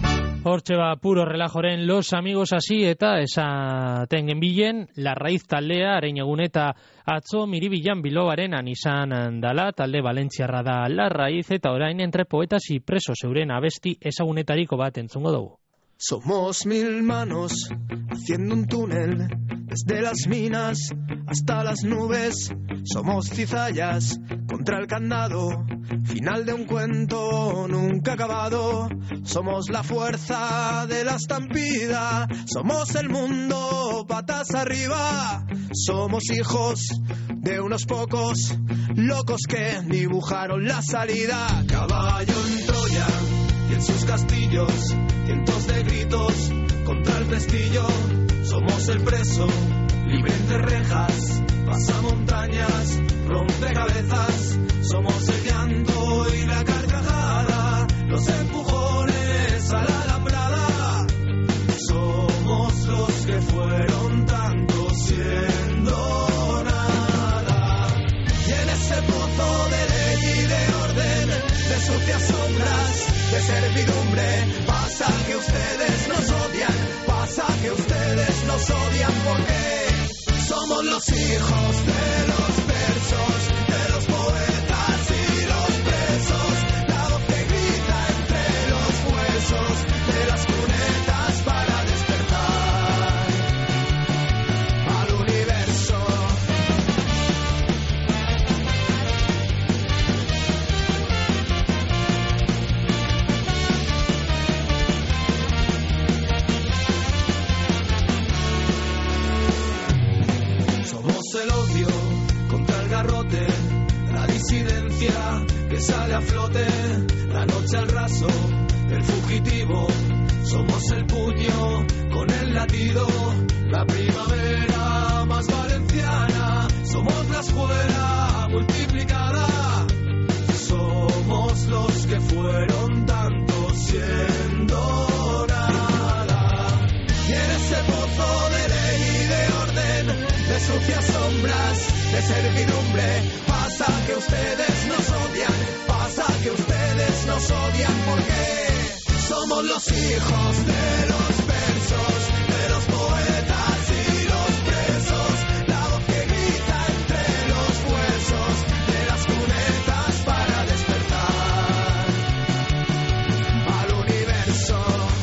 Speaker 3: Hortxe ba, puro relajoren Los Amigos hasi eta esaten genbilen, La Raíz taldea, arein egun eta atzo Miribilan Bilobaren izan dala, talde Valentziarra da La Raíz, eta orain Entre Poetas y Presos euren abesti ezagunetariko bat entzungo dugu.
Speaker 14: Somos mil manos haciendo un túnel desde las minas hasta las nubes. Somos cizallas contra el candado, final de un cuento nunca acabado. Somos la fuerza de la estampida, somos el mundo patas arriba. Somos hijos de unos pocos locos que dibujaron la salida. Caballo en Troya y en sus castillos, cientos de gritos contra el pestillo. Somos el preso, libre entre rejas, pasa montañas, rompe cabezas. Somos el llanto y la carcajada, los empujones a la alambrada. Somos los que fueron tanto siendo nada. Y en ese pozo de ley y de orden, de sucias sombras, de servidumbre, pasa que ustedes nos odian, pasa que ustedes nos odian porque somos los hijos de los versos, de los poetas y los presos, la voz que grita entre los huesos de las cunetas para despertar al universo. El odio contra el garrote, la disidencia que sale a flote, la noche al raso del fugitivo. Somos el puño con el latido, la primavera más valenciana. Somos la escuela multiplicada, somos los que fueron tanto siendo nada. Y en ese pozo de ley y de orden, de sucias sombras, de servidumbre, pasa que ustedes nos odian, pasa que ustedes nos odian porque somos los hijos de los versos, de los poetas y los presos, la voz que grita entre los huesos de las cunetas para despertar al universo.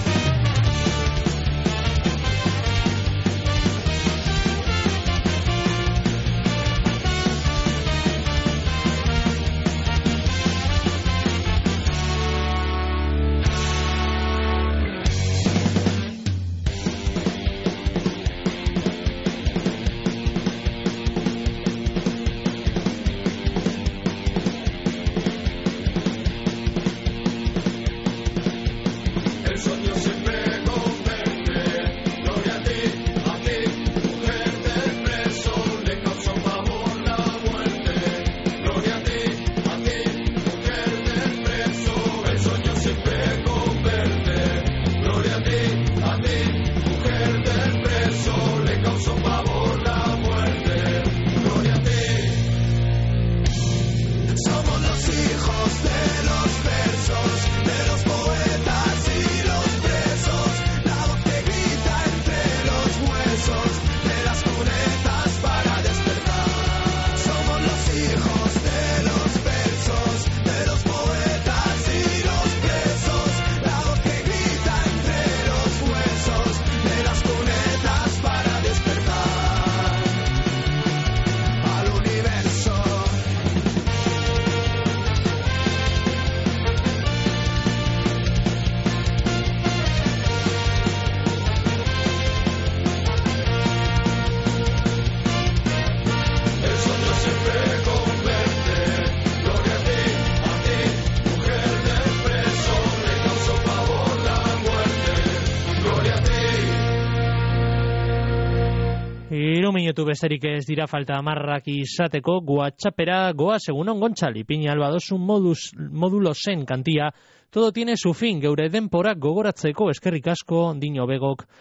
Speaker 3: Hiru minutu besterik ez dira falta amarrak izateko WhatsAppera goaz egunon Gontzal, ipini albadozu modus, modulo zen kantia, todo tiene su fin, geure denporak gogoratzeko eskerrik asko dino begok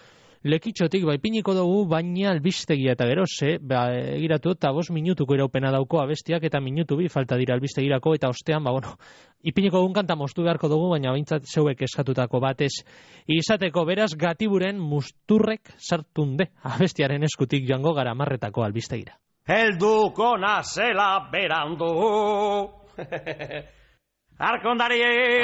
Speaker 3: Lekitxotik, bai, piniko dugu, baina albistegia eta gero, ze, ba, egiratu eta bost minutuko iraupena dauko abestiak eta minutu bi falta dira albistegirako, eta ostean, ba, bueno, ipiniko dugun kanta moztu beharko dugu, baina baintzat zeuek eskatutako batez izateko, beraz, Gatiburen musturrek sartunde abestiaren eskutik joango gara marretako albistegira.
Speaker 15: Helduko nazela berandu Arkondari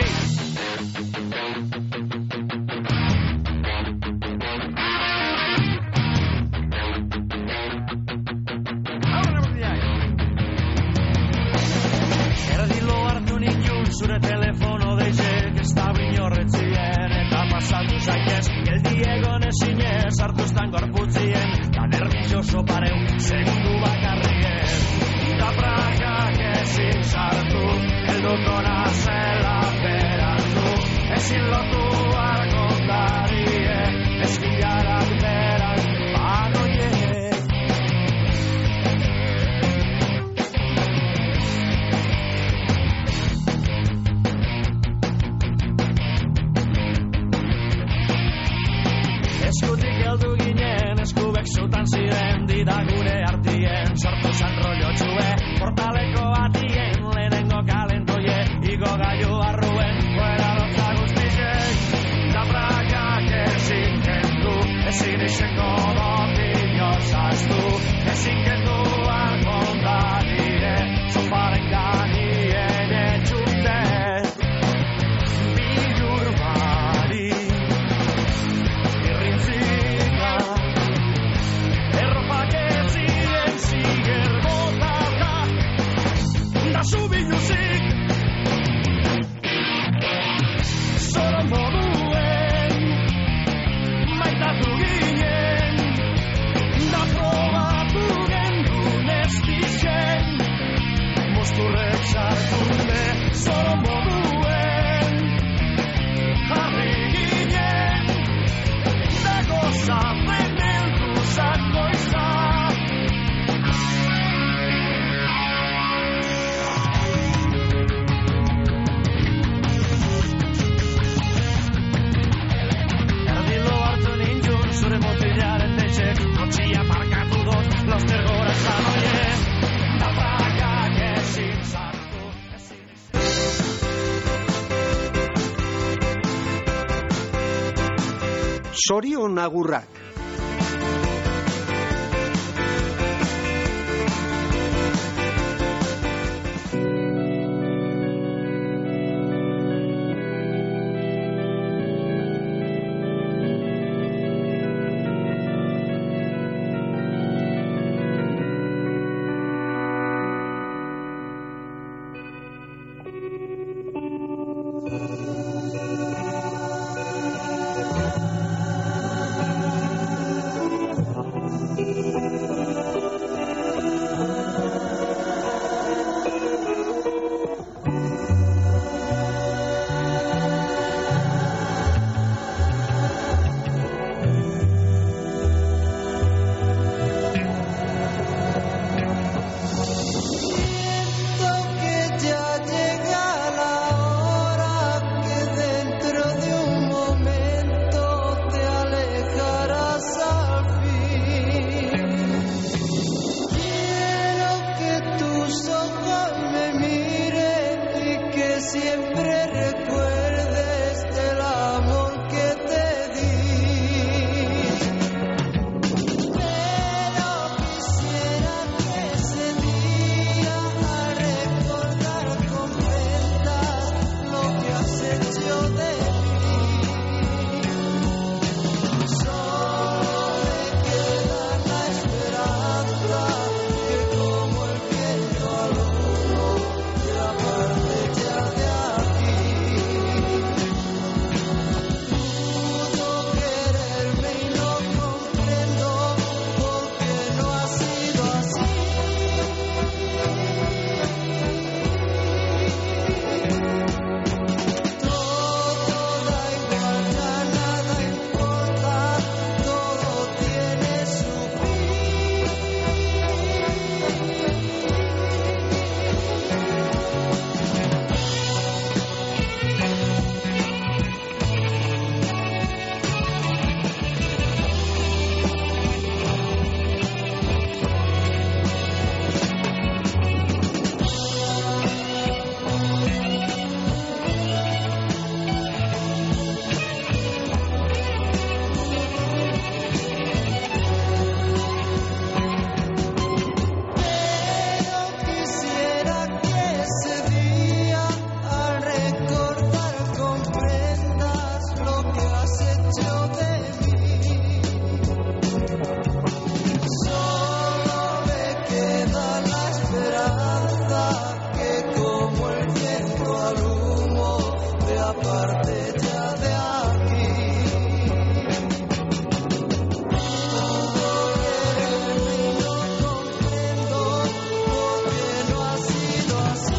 Speaker 15: Erdilo hartu nitun zure telefono deizek ez da binorretzien eta pasatu zaitez geldi egon ezinez hartu estan gorputzien da nervioso pareu segundu bakarrien da prakak ezin sartu helduko nazela berandu ezin lotu arkondarie eskilarak beran banoie eskutik heldu ginen eskubek zutan ziren dida gure artien sortu zan rollo txue portaleko batien lehenengo kalentoie igo gaiu arruen fuera lotza guztizek da prakak ezin kendu ezin izeko dokinio zaztu ezin kendu alkondadire zoparen ganien etxute bilur mari irrintzika erropak ez ziren ziger botata da subiluzik zoro moduen maitatu ginen da probatu gendun ez dizen mosturrek sartunde zoro moduen jarri ginen da gozatzen heldu zango izan Erdilo hartu nintun zure motilaren deitzek kotxia parkatu dut laster gora zanoie da prakak ezin sartu
Speaker 9: Zorion agurrak.
Speaker 14: silencio de mí. Solo me queda la esperanza que como el viento al humo me aparte ya de aquí. Todo quiere y no comprendo por qué no ha sido así.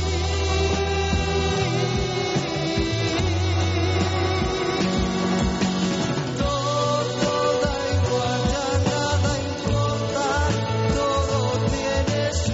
Speaker 14: Todo da igual, ya nada importa, todo tiene su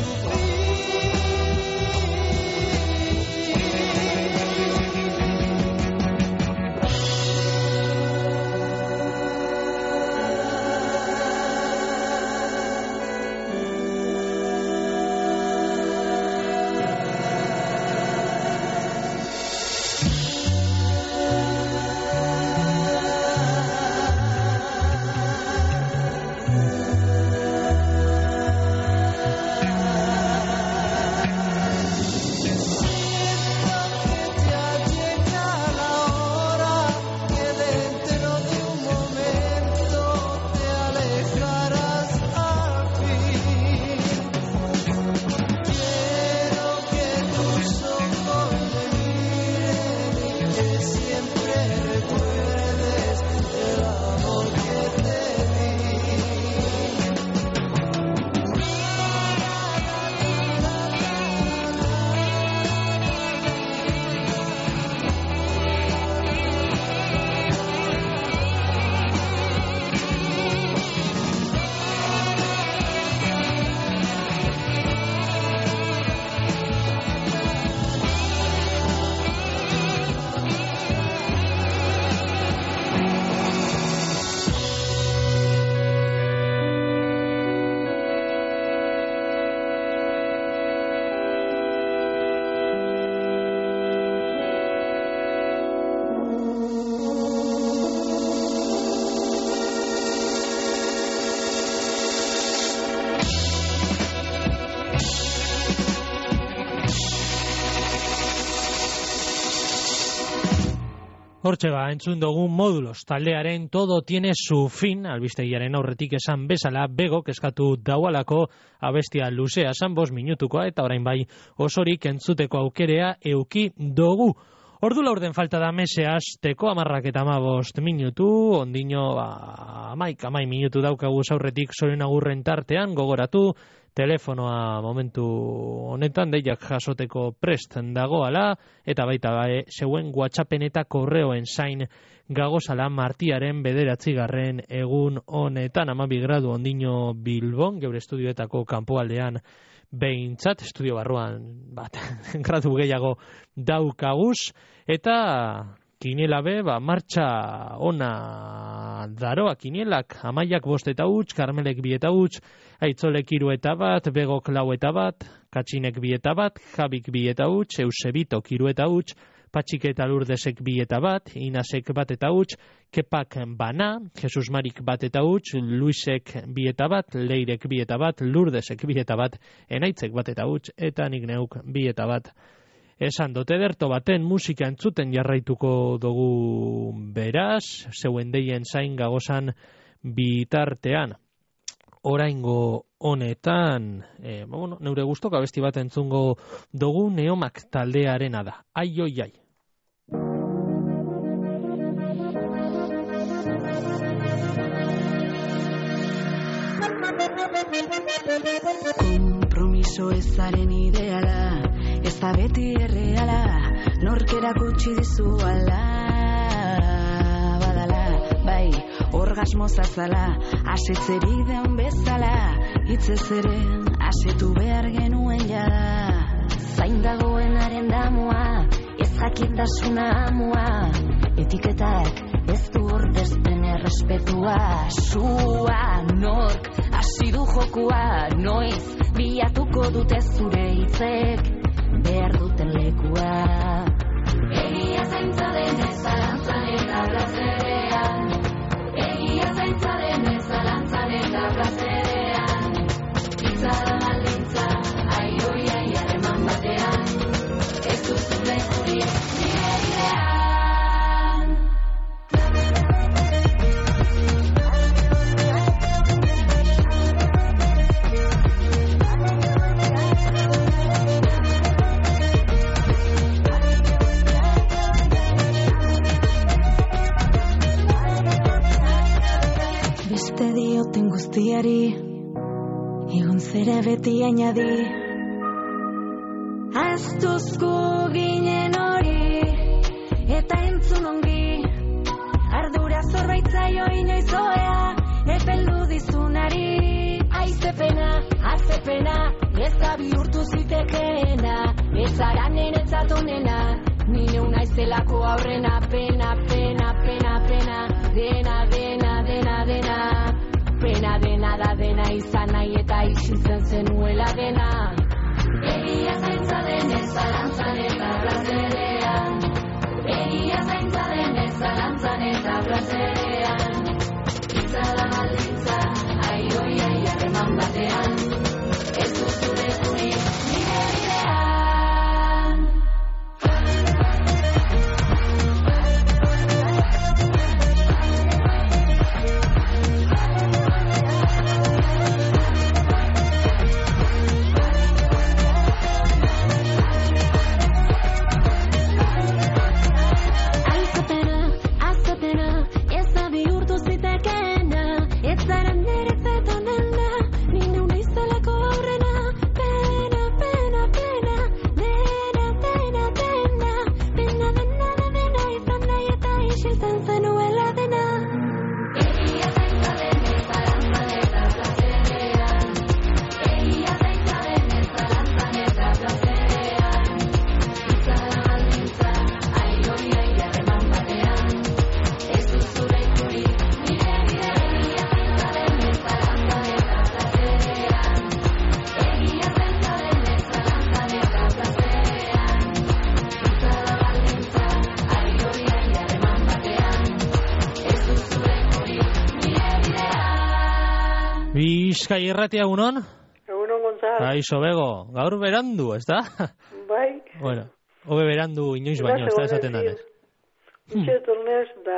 Speaker 3: Hortxe ba, entzun dugun Modulos taldearen Todo tiene su fin, albistegiaren aurretik esan bezala, begok eskatu daualako abestia luzea esan bost minutukoa, eta orain bai osorik entzuteko aukerea euki dugu. Ordu laurden falta da mese hasteko, amarrak eta amabost minutu, ondino ba, amaik, amaik minutu daukagu aurretik Zorion Agurren tartean, gogoratu, telefonoa momentu honetan deiak jasoteko prest dagoala, eta baita bai, zeuen WhatsAppen eta korreoen zain gagozala martiaren bederatzigarren egun honetan, amabi gradu ondino Bilbon, geure estudioetako kanpoaldean behintzat, estudio barruan bat, gradu gehiago daukaguz, eta kiniela be, ba, martxa ona daroa kinielak, amaiak bost eta huts, Karmelek bi eta huts, Aitzolek hiru eta bat, Begok lau eta bat, Katxinek bi eta bat, Jabik bi eta huts, Eusebitok hiru eta huts, Patxik eta Lurdesek bi eta bat, Inasek bat eta huts, Kepak bana, Jesus Marik bat eta huts, Luisek bi eta bat, Leirek bi eta bat, Lurdesek bi eta bat, Enaitzek bat eta huts, eta nik neuk bi eta bat. Esan dote derto baten musika entzuten jarraituko dugu beraz, zeuen deien zain gagozan bitartean. Oraingo honetan, e, bueno, neure gustok abesti bat entzungo dugu Neomak taldearena da. Ai, oi, ai.
Speaker 16: Kompromiso ezaren ideala, ez da beti erreala, norkera gutxi dizu ala, badala, bai, orgasmo zazala, asetzeri den bezala, hitzez ere, asetu behar genuen jada, zain dagoenaren damua, ez jakintasuna amua, etiketak ez du ordezten errespetua, sua, nork, hasi du jokua, noiz, bilatuko dute zure hitzek, behar duten lekua. Egia zaintza denez zalantzan eta plazerean, egia zaintza denez zalantzan eta plazerean, hitza da maldintza, ai oi ai harreman batean, ez duzu lekurik nire idean. Maite dioten guztiari egon zera beti añadi. Aztuzko ginen hori eta entzun ongi, ardura zorbaitzaio inoizoea epeldu dizunari. Aizepena, azepena, ez da bihurtu zitekeena, ez zara niretzat onena, nire unaizelako aurrena. Pena, pena, pena, pena, dena, dena, dena, dena, pena dena da dena izan nahi eta isiltzen zenuela dena. Egia zaintza denez zalantzan eta plazerean, egia zaintza denez zalantzan eta plazerean, itzala baldintza, ai oi ai harreman batean, ez duzure guri nire bidean.
Speaker 3: Bizkai irratia egunon?
Speaker 17: Egunon, Gonzalo.
Speaker 3: Kaixo, bego. Gaur berandu, ez da?
Speaker 17: Bai.
Speaker 3: Bueno, hobe berandu inoiz baino, ez da esaten danez.
Speaker 17: Utxe tornez da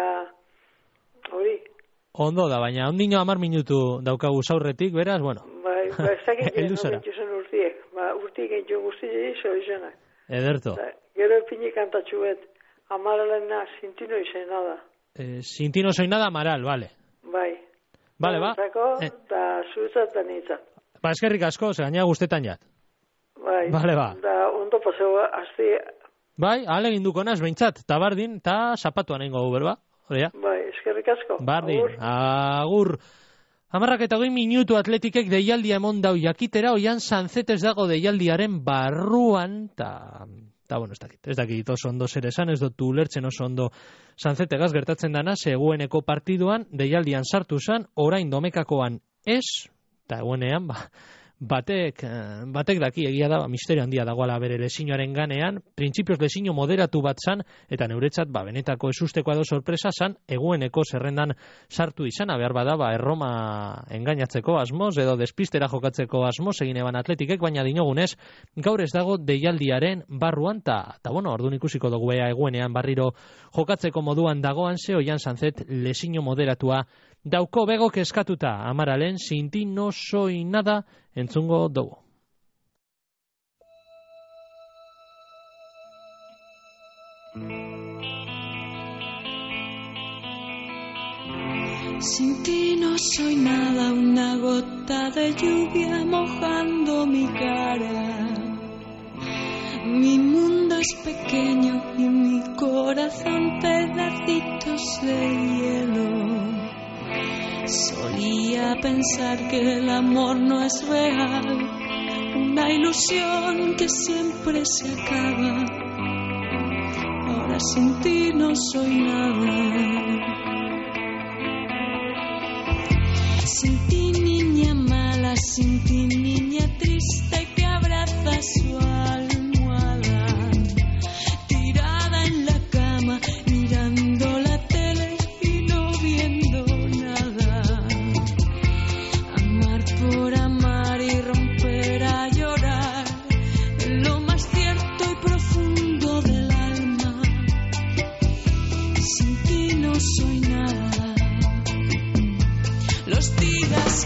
Speaker 17: hori.
Speaker 3: Ondo da, baina ondino amar minutu daukagu zaurretik, beraz, bueno.
Speaker 17: Bai, ba, ez dakit
Speaker 3: Eldu zara.
Speaker 17: zen urtiek. Ba, urtiek entxo guztiei iso izenak.
Speaker 3: Ederto.
Speaker 17: Da, gero epini kantatxu bet, amaralena sintino izena da.
Speaker 3: Eh, sintino soy nada amaral, vale.
Speaker 17: Bai.
Speaker 3: Vale, ba.
Speaker 17: Eh. Da zuetzat da nintzat.
Speaker 3: Ba, eskerrik asko, ze gaina guztetan jat.
Speaker 17: Bai.
Speaker 3: Vale, ba.
Speaker 17: Da, ondo paseo, azti...
Speaker 3: Bai, ale ginduko naz, behintzat, eta bardin, eta zapatuan nengo guber, ba. Horea.
Speaker 17: Bai, eskerrik asko.
Speaker 3: Bardin, agur. agur. Amarrak eta goi minutu atletikek deialdia emon dau jakitera, oian Sanzetes dago deialdiaren barruan, eta... Eta, bueno, ez dakit, ez dakit oso ondo zer esan, ez dut ulertzen oso ondo Sanzetegaz gertatzen dana, segueneko partiduan, deialdian sartu zan, orain domekakoan ez, eta eguenean, ba, batek, batek daki egia da, misterio handia dagoala bere lesinoaren ganean, printzipioz lesino moderatu bat zan, eta neuretzat, ba, benetako ezustekoa do sorpresa zan, egueneko zerrendan sartu izana, behar bada, ba, erroma engainatzeko asmoz, edo despistera jokatzeko asmoz, egin eban atletikek, baina dinogunez, gaur ez dago deialdiaren barruan, eta, bueno, orduan ikusiko dugu ea eguenean barriro jokatzeko moduan dagoan, ze oian Sanzet lesino moderatua dauko bego eskatuta, amaralen, sinti no soy nada, entzungo dugu.
Speaker 8: Sin ti no soy nada, una gota de lluvia mojando mi cara. Mi mundo es pequeño y mi corazón pedacitos de hielo. Solía pensar que el amor no es real, una ilusión que siempre se acaba. Ahora sin ti no soy nada. Sin ti niña mala, sin ti niña triste que abraza su almohada, tirada en la cama mirando la tele y no viendo nada. Amar por amar y romper a llorar en lo más cierto y profundo del alma. Sin ti no soy nada. Los días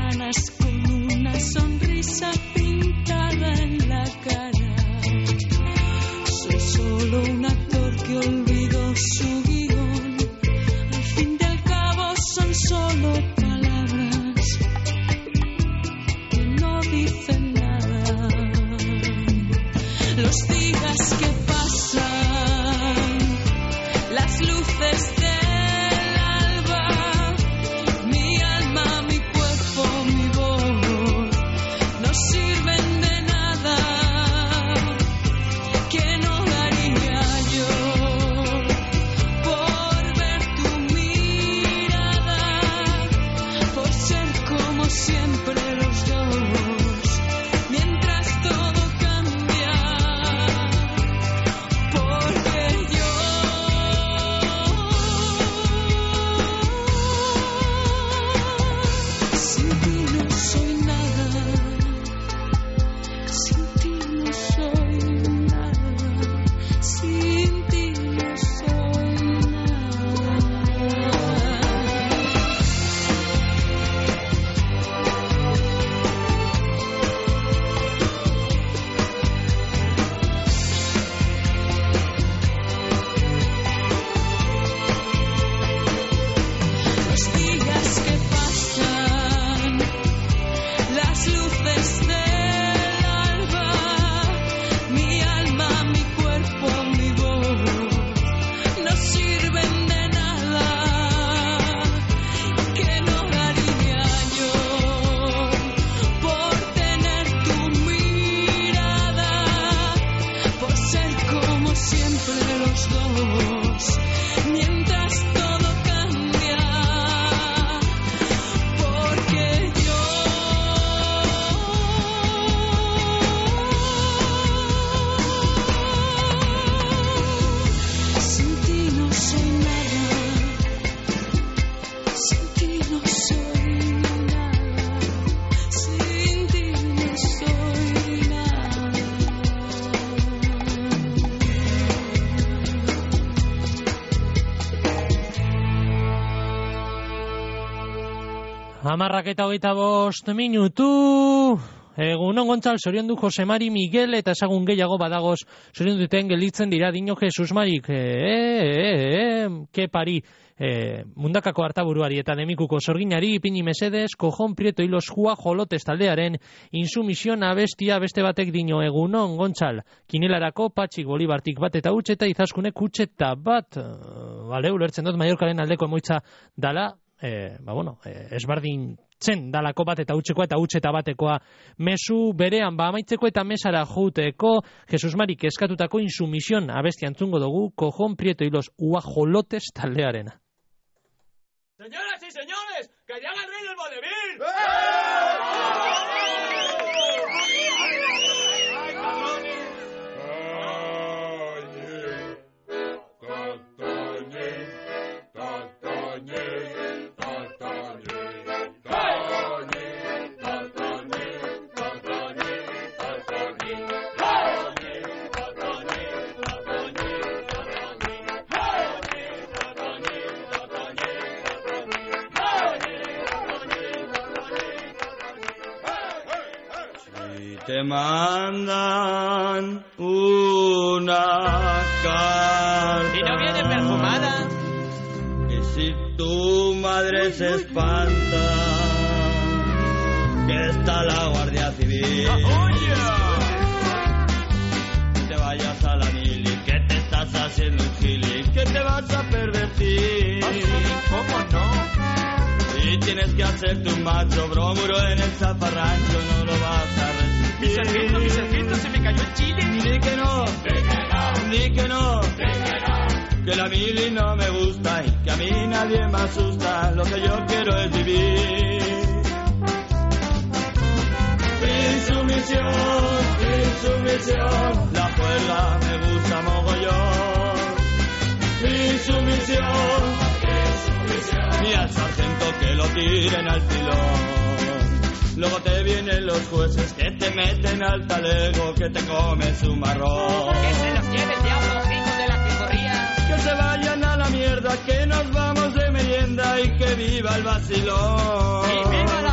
Speaker 8: ganas con una sonrisa pintada en la cara. Soy solo un actor que olvidó su guión. Al fin y al cabo son solo palabras que no dicen nada. Los días que pasan, las luces del alba, mi alma, mi cuerpo, mi voz, no sirven de nada. ¿Qué no daría yo por ver tu mirada, por ser como siempre los dos, mientras todo cambia? Porque yo sin ti no soy nada, sin ti no soy nada, sin ti no soy nada. Los días que pasan, las luces del alba, mi alma, mi cuerpo, mi voz, no sirven de nada. ¿Qué no daría yo por tener tu mirada, por ser como siempre los dos, mientras todo cambia? Porque yo sin ti no soy nada, sin ti no soy nada, sin ti no soy nada.
Speaker 3: Hamarrak eta hogeita bost minutu. Egunon Gontzal, zorion du Jose Mari Miguel eta ezagun gehiago badagoz zorion duten gelditzen dira Dino Jesus Marik. E, e, e, ke pari. E, mundakako hartaburuari eta demikuko zorginari ipini mesedez, kojon prieto hilos jua jolotes taldearen insumision abestia beste batek Dino. Egunon Gontzal, kinelarako patxik bolibartik bat eta utxe eta izaskunek utxeta bat. Bale, ulertzen dut Mallorcaren aldeko emoitza dala. E, ba bueno, e, esbardin tzen dalako bat eta utxekoa eta utxeta batekoa mezu berean ba amaitzeko eta mesara jouteko Jesus Marik eskatutako insumision abestia entzungo dugu kojon prieto hilos uajolotes taldearena.
Speaker 15: Señoras y señores, que llega el rey del vodevil.
Speaker 18: Te mandan una carta.
Speaker 15: ¿Y no viene perfumada?
Speaker 18: Y si tu madre se espanta, que está la Guardia Civil.
Speaker 15: ¡Oye!
Speaker 18: Que te vayas a la mili, que te estás haciendo un gili, que te vas a pervertir.
Speaker 15: ¿Cómo no?
Speaker 18: Y tienes que hacerte un macho bromuro en el zafarrancho, no lo vas a resistir.
Speaker 15: Mi sargento, mi sargento, se me cayó el chile.
Speaker 18: Di que no,
Speaker 15: Di que no,
Speaker 18: di que no,
Speaker 15: Di que no.
Speaker 18: que la mili no me gusta y que a mí nadie me asusta. Lo que yo quiero es vivir. Insumisión, insumisión, la juerga me gusta mogollón. Insumisión, insumisión, y al sargento que lo tiren al pilón. Luego te vienen los jueces que te meten al talego, que te comes un marrón.
Speaker 15: Que se los lleve el diablo, hijos de la que corría.
Speaker 18: Que se vayan a la mierda, que nos vamos de merienda y que viva el vacilón.
Speaker 15: Y viva la